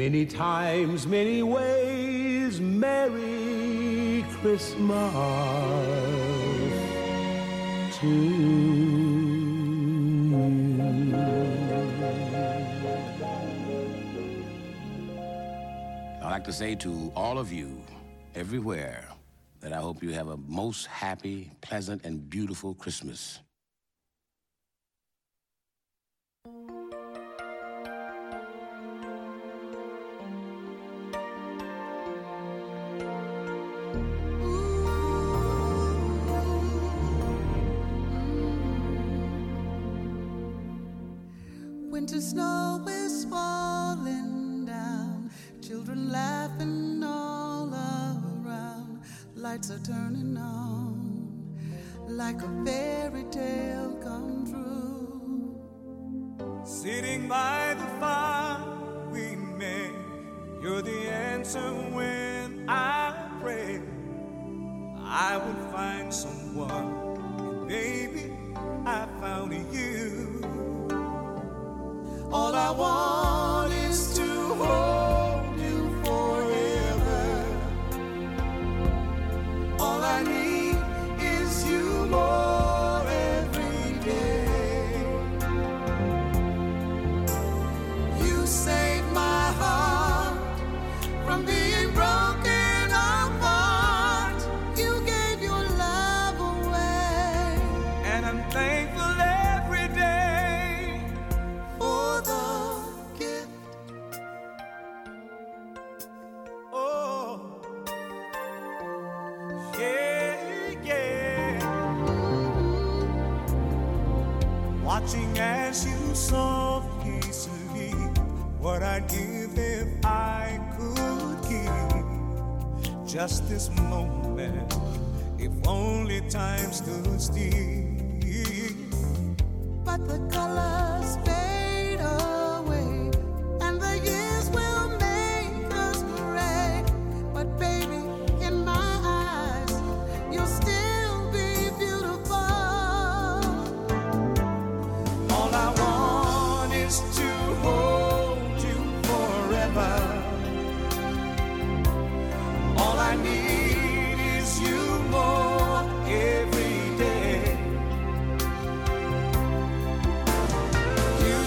Many times, many ways, Merry Christmas to you. I'd like to say to all of you, everywhere, that I hope you have a most happy, pleasant, and beautiful Christmas. Winter snow is falling down, children laughing all around, lights are turning on, like a fairy tale come true. Sitting by the fire we made, you're the answer when I pray. I would find someone, and baby, I found you. All I want is to hold you forever. All I need is you more every day. You saved my heart from being broken apart. You gave your love away, and I'm thankful every day for the gift. Oh, yeah, yeah. Watching as you softly sleep, what I'd give if I could keep just this moment, if only time stood still. But the colors fade away, and the years will make us gray. But baby, in my eyes, you'll still be beautiful. All I want is to hold you forever. All I need is you more every day. You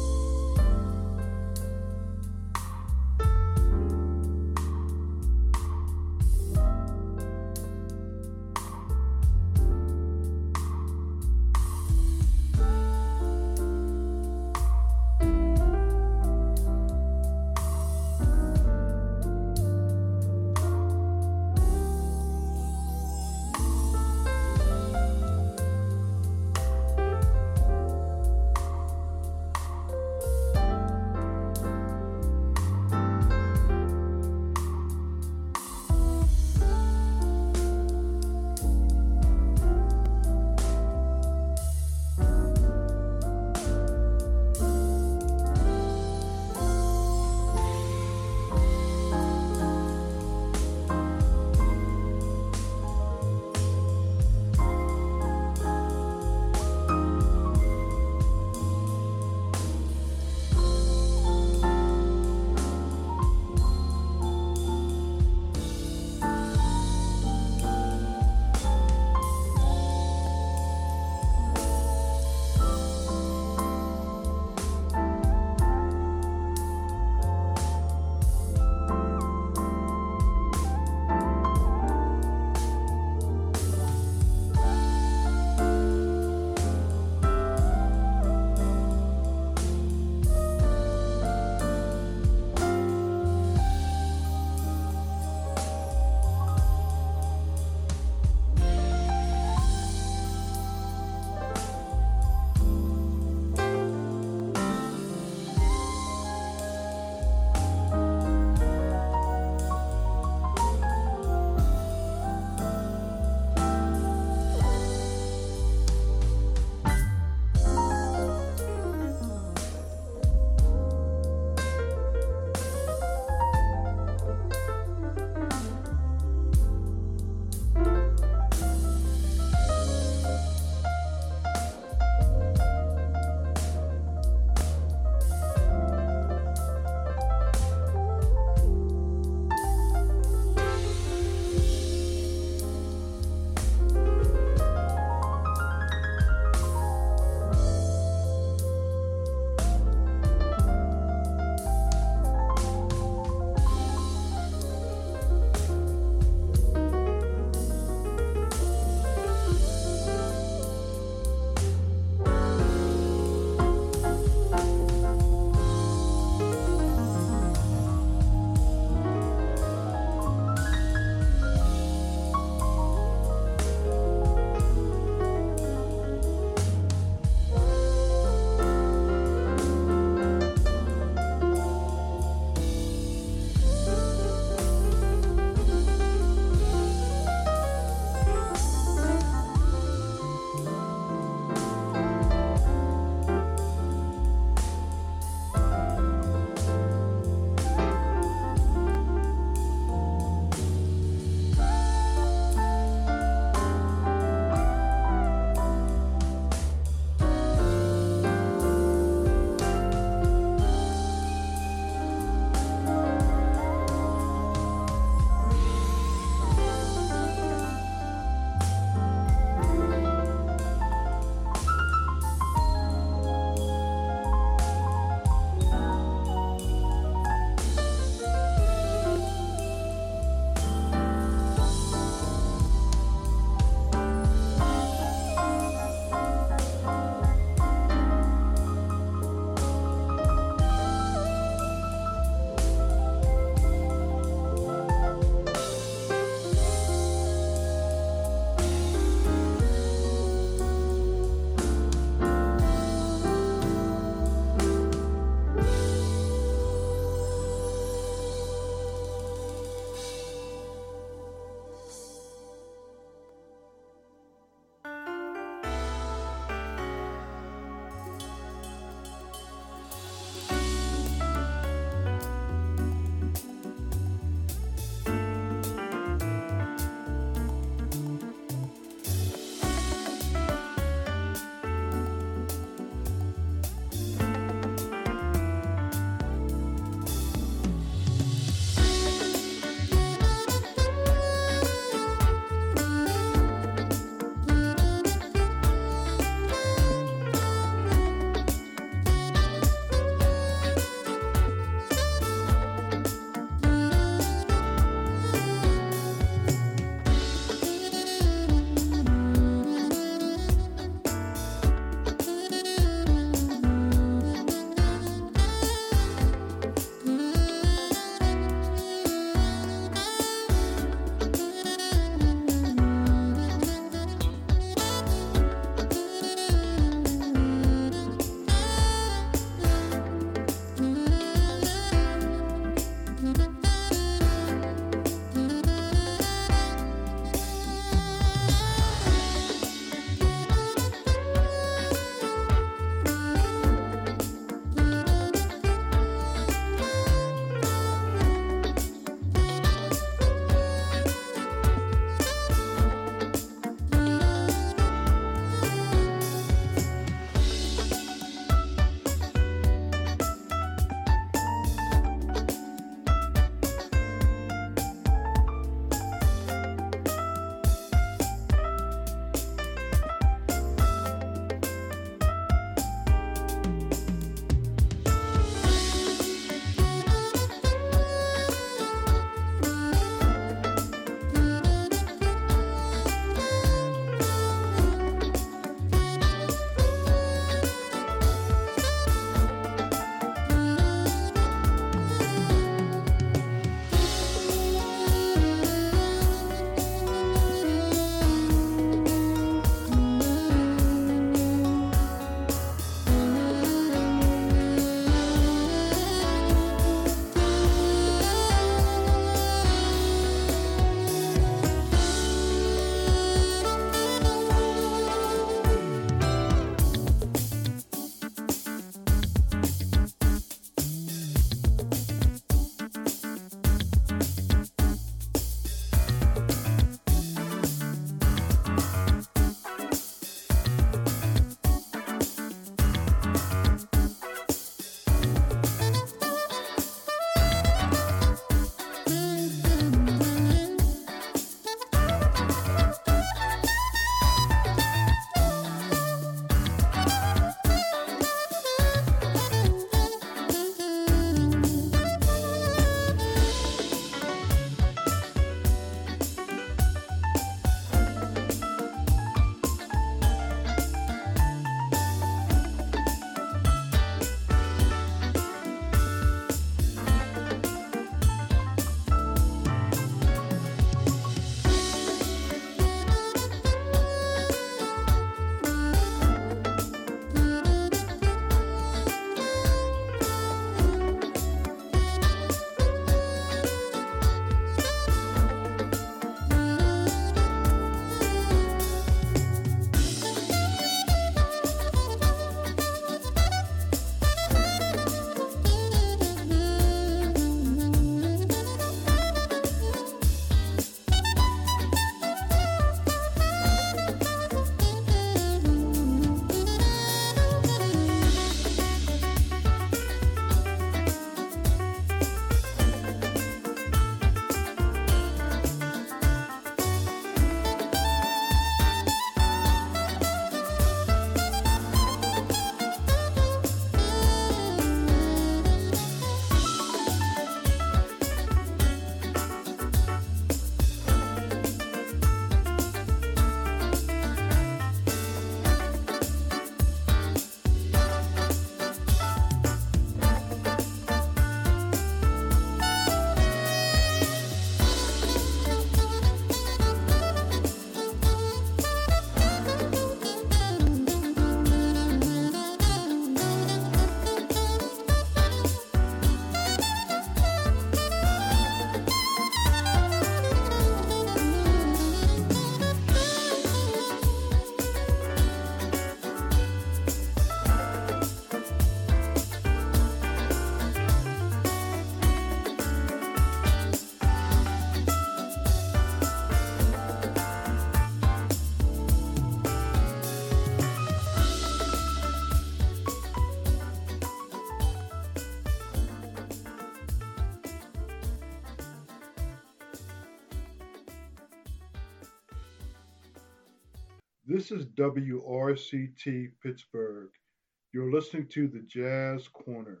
This is WRCT Pittsburgh. You're listening to the Jazz Corner.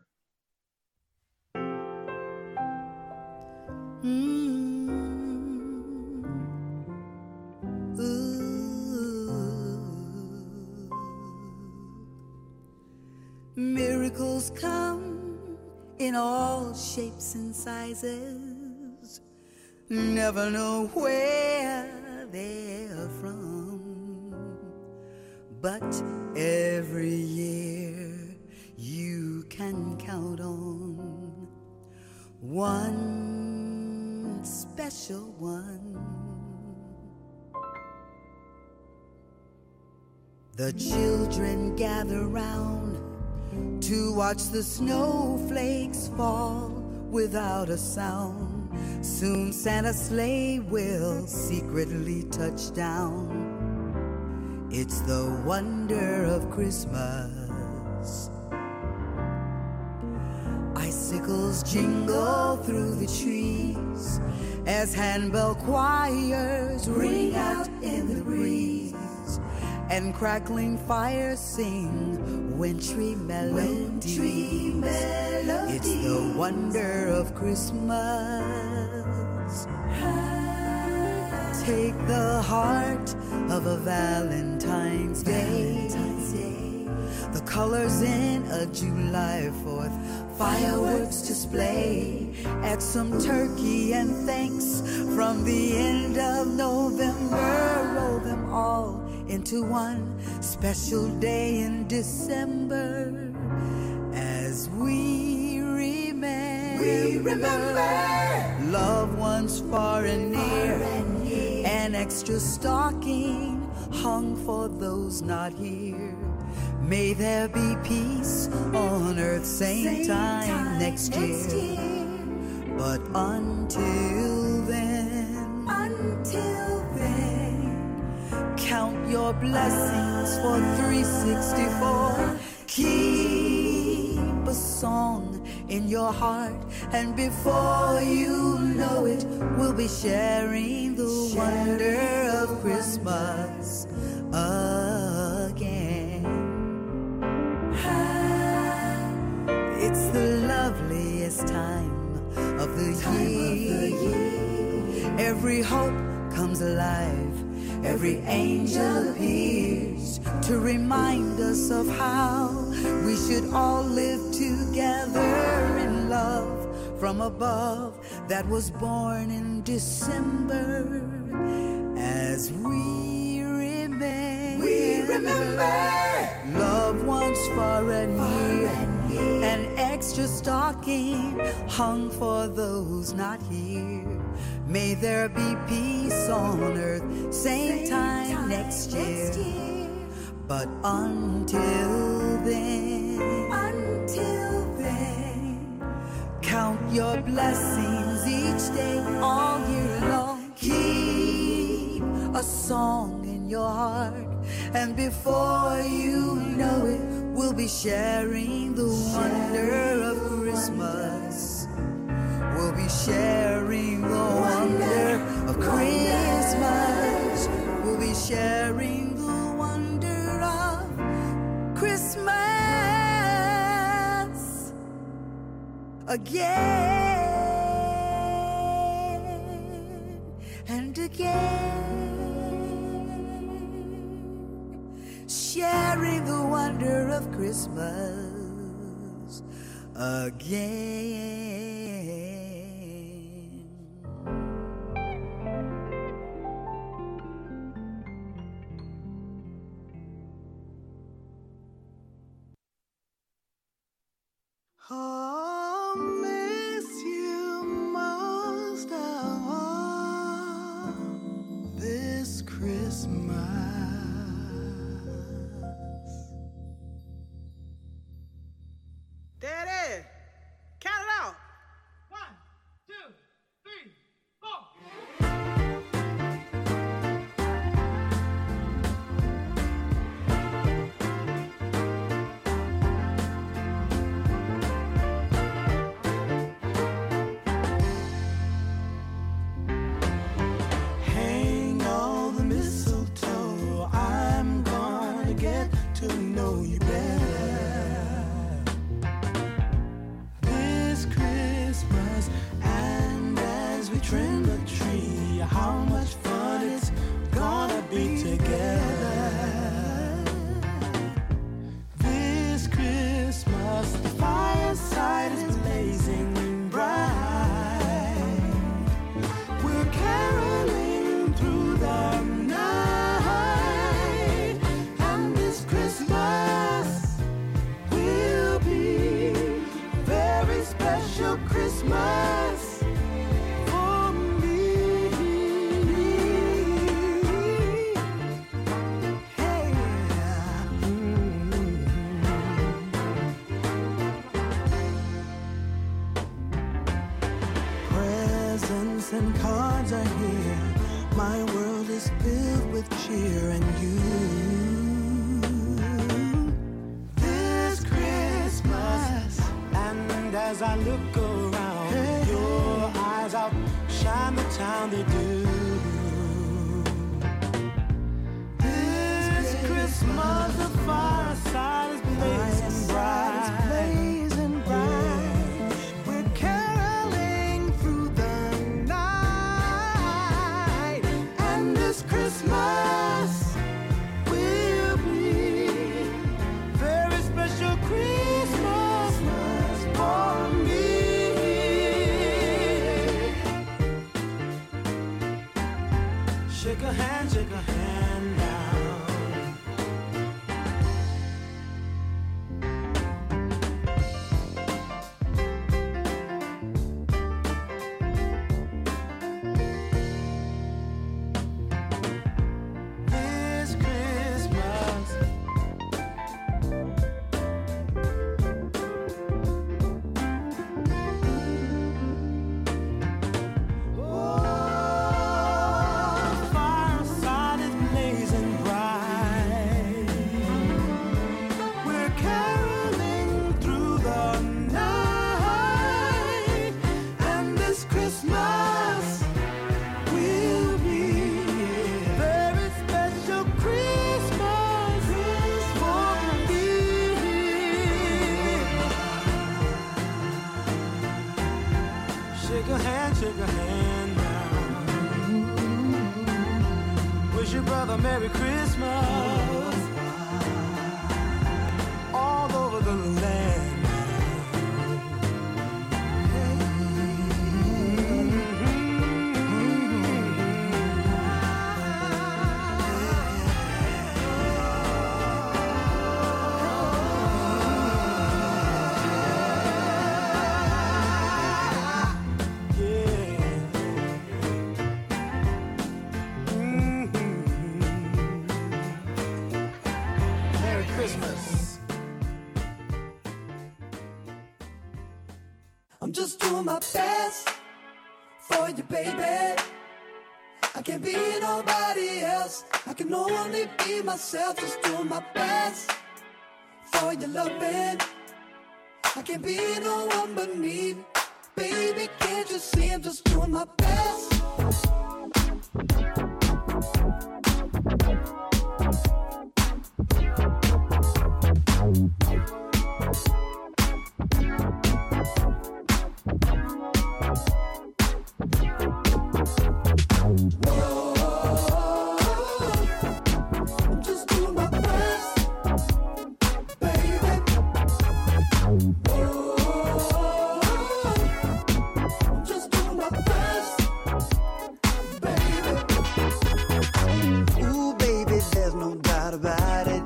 Miracles come in all shapes and sizes. Never know where they're from, but every year you can count on one special one. The children gather round to watch the snowflakes fall without a sound. Soon Santa's sleigh will secretly touch down. It's the wonder of Christmas. Icicles jingle through the trees as handbell choirs ring out in the breeze, and crackling fires sing wintry melodies. It's the wonder of Christmas. Take the heart of a Valentine's Day, the colors in a July 4th fireworks display. Add some turkey and thanks from the end of November. Roll them all into one special day in December as we remember loved ones far and near. An extra stocking hung for those not here. May there be peace on earth same time next year. But until then, count your blessings for 364. Keep a song in your heart, and before you know it, we'll be sharing the wonder of Christmas again. It's the loveliest time of the year. Every hope comes alive. Every angel appears to remind us of how we should all live together in love from above that was born in December as we remember loved ones far and near. An extra stocking hung for those not here. May there be peace on earth same time next year. But until then, count your blessings each day all year long. Keep a song in your heart, and before you know it, we'll be sharing the wonder of Christmas. We'll be sharing the wonder of Christmas. We'll be sharing the wonder of Christmas again and again. Sharing the wonder of Christmas again. I'll miss you most of all this Christmas. Daddy, count it out. 1, 2, 3, 4. Hang all the mistletoe trim the tree. How much fun it's gonna be together. This Christmas, the fireside is blazing bright. We're caroling through the night, and this Christmas will be a very special Christmas for me. Hey. Presents and cards are here. My world is filled with cheer and you. This Christmas, and as I look around, your eyes outshine the town they do. This Christmas, the fireside is blazing bright. We're caroling through the night, and this Christmas will be very special Christmas for me. Shake a hand now. This Christmas, fireside is blazing bright. We're caroling through the night, and this Christmas will be a very special Christmas for me. Shake a hand now. Wish your brother Merry Christmas all over the land. Merry Christmas. I'm just doing my best for you, baby. I can't be nobody else. I can only be myself. Just doing my best for your loving. I can't be no one but me. Baby, can't you see I'm just doing my best? I'm just doing my best, baby. I'm just doing my best, baby. Ooh, baby, there's no doubt about it.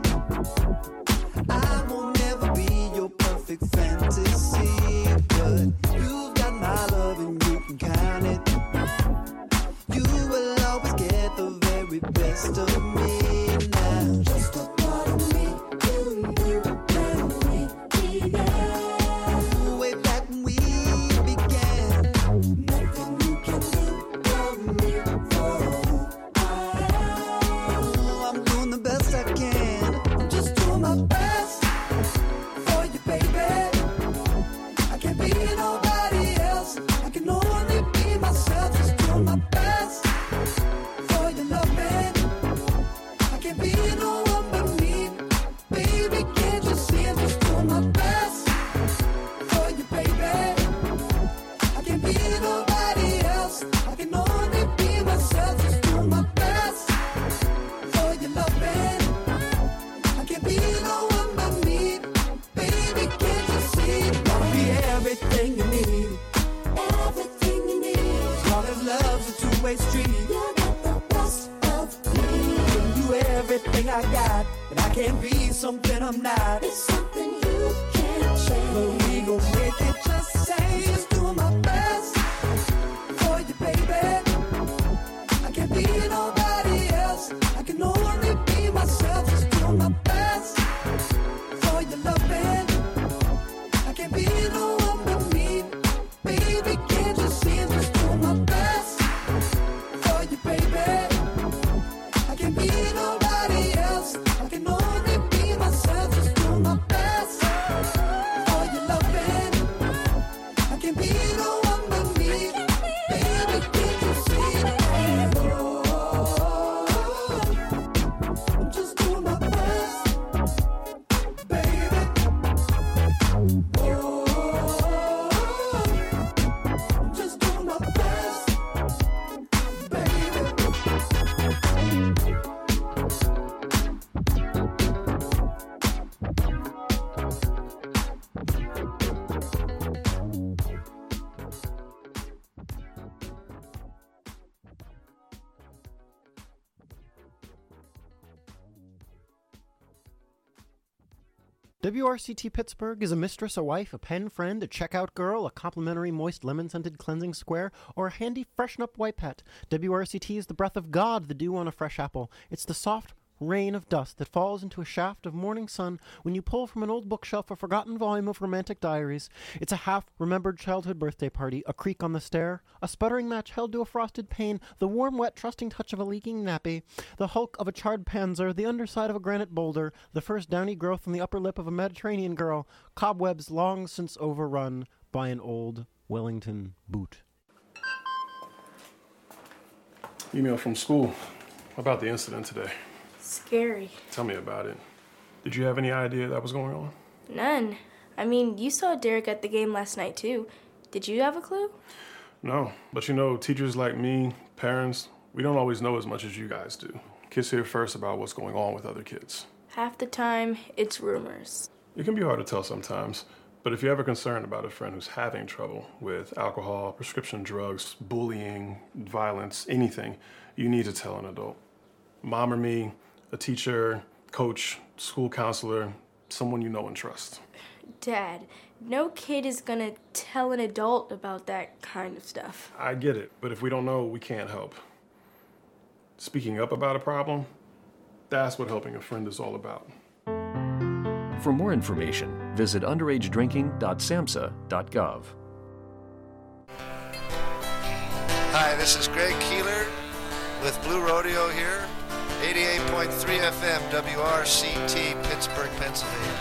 I won't never be your perfect fantasy, but you've got my love and you can count it. You will always get the very best of me now. Just a part of me, you and me began. Way back when we began. Nothing you can do for me for who I am. I'm doing the best I can. I'm just doing my best for you, baby. I can't be nobody else. I can only be myself. Just doing my best for your loving. I can't be no one but me. Baby, can't you see I'm just doing my best for you, baby. I can't be nobody else. I two-way street. You got the best of me. Giving you everything I got, but I can't be something I'm not. It's something you can't change. But we gon' make it just say, just doing my best for you, baby. I can't be nobody else. I can only be myself. Just doing my best for your loving. I can't be no one but me. Baby, can't you see I'm just doing my best for you, baby. I can't be nobody else. I can only be myself. Just doing my best for your loving. I can't be no one but me. Baby, can't you see? Oh, I'm just doing my best, baby. Oh, I'm just doing my best, baby. WRCT Pittsburgh is a mistress, a wife, a pen friend, a checkout girl, a complimentary moist lemon-scented cleansing square, or a handy freshen-up wipe pet. WRCT is the breath of God, the dew on a fresh apple. It's the soft rain of dust that falls into a shaft of morning sun when you pull from an old bookshelf a forgotten volume of romantic diaries. It's a half-remembered childhood birthday party, a creak on the stair, a sputtering match held to a frosted pane, the warm, wet, trusting touch of a leaking nappy, the hulk of a charred panzer, the underside of a granite boulder, the first downy growth on the upper lip of a Mediterranean girl, cobwebs long since overrun by an old Wellington boot. Email from school about the incident today. Scary. Tell me about it. Did you have any idea that was going on? None. I mean, you saw Derek at the game last night, too. Did you have a clue? No, but you know, teachers like me, parents, we don't always know as much as you guys do. Kids hear first about what's going on with other kids. Half the time, it's rumors. It can be hard to tell sometimes, but if you're ever concerned about a friend who's having trouble with alcohol, prescription drugs, bullying, violence, anything, you need to tell an adult. Mom or me, a teacher, coach, school counselor, someone you know and trust. Dad, no kid is gonna tell an adult about that kind of stuff. I get it, but if we don't know, we can't help. Speaking up about a problem, that's what helping a friend is all about. For more information, visit underagedrinking.samhsa.gov. Hi, this is Greg Keeler with Blue Rodeo here. 88.3 FM, WRCT, Pittsburgh, Pennsylvania.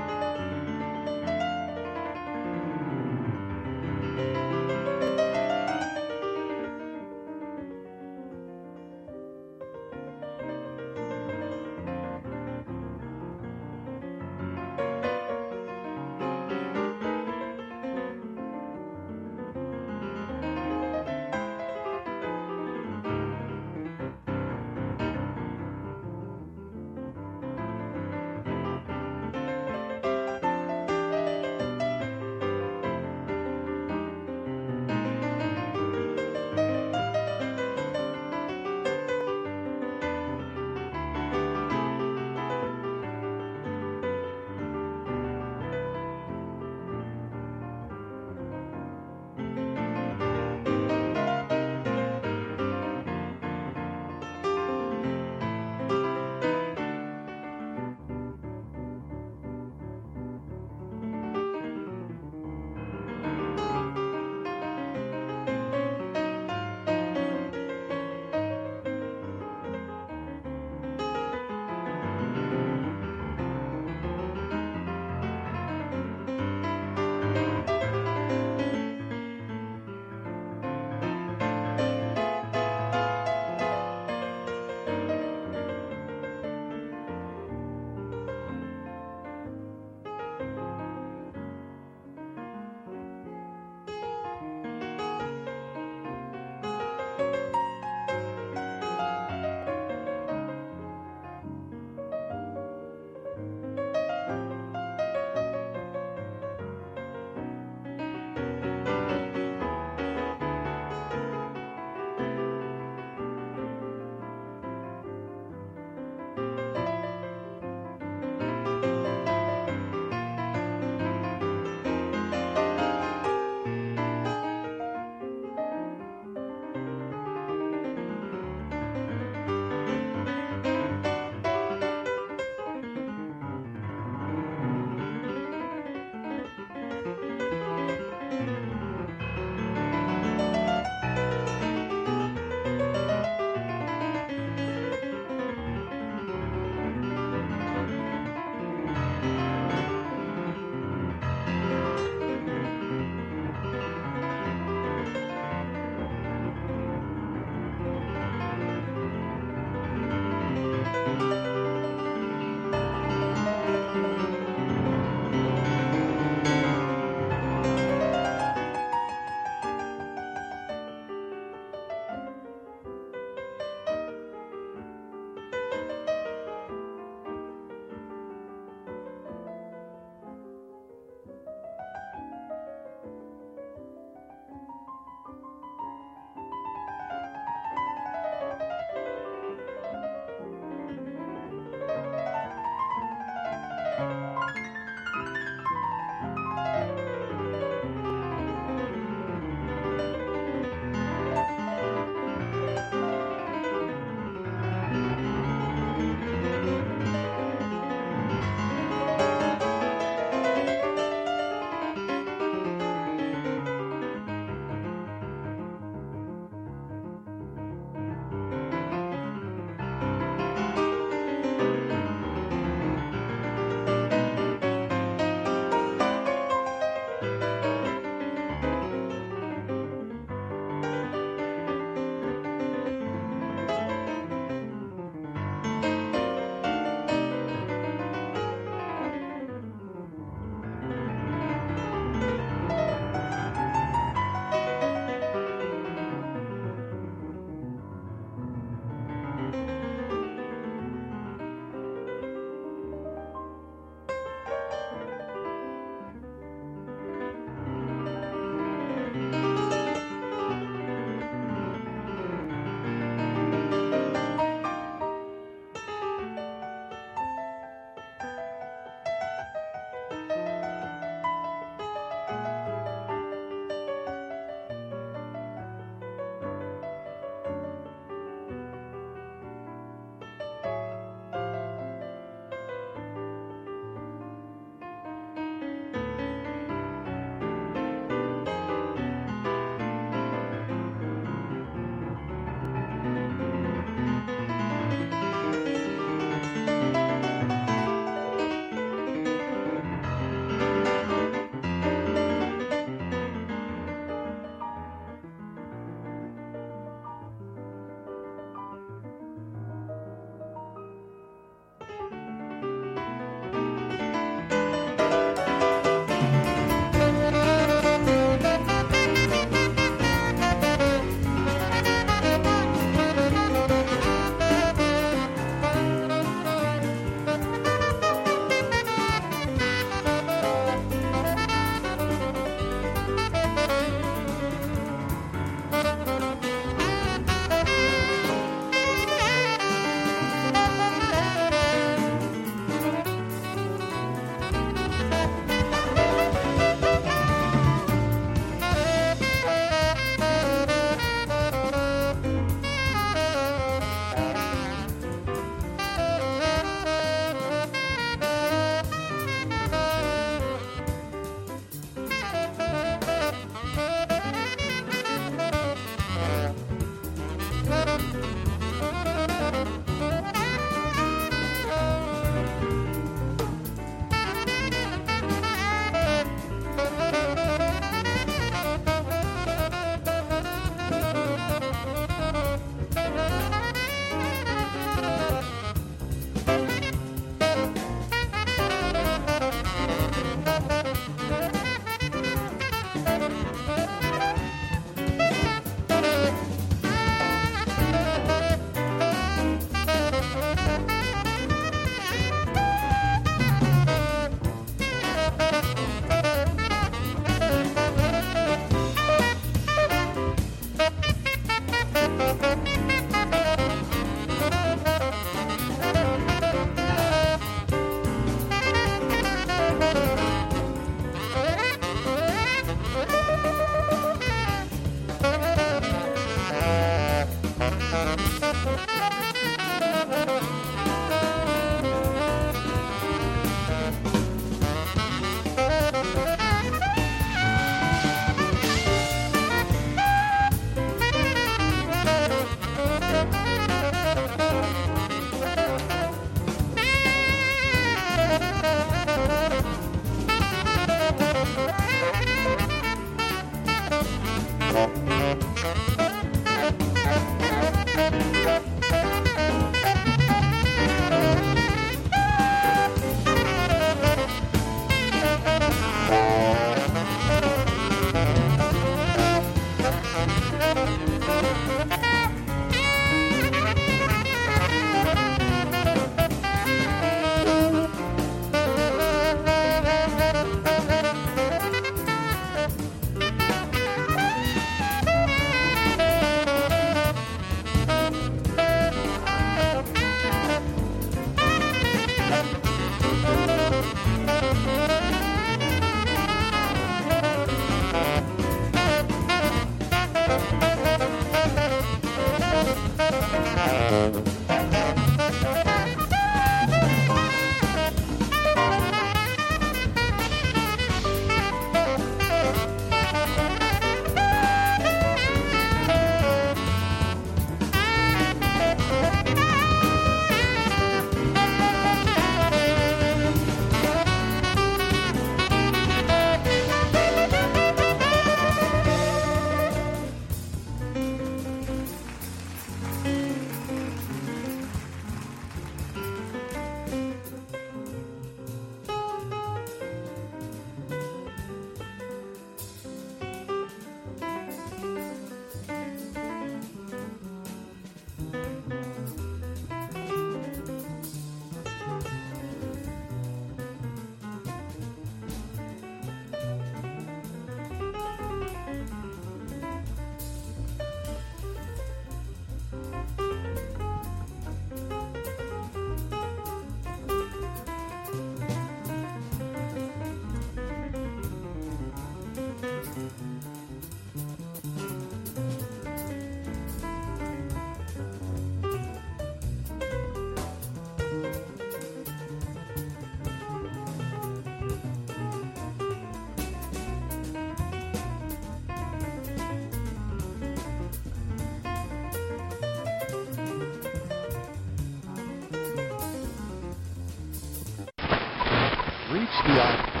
HDR.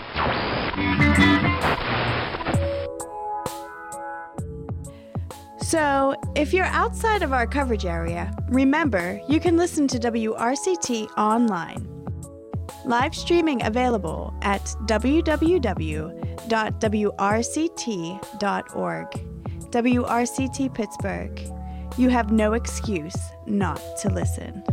So, if you're outside of our coverage area, remember you can listen to WRCT online. Live streaming available at www.wrct.org. WRCT Pittsburgh. You have no excuse not to listen.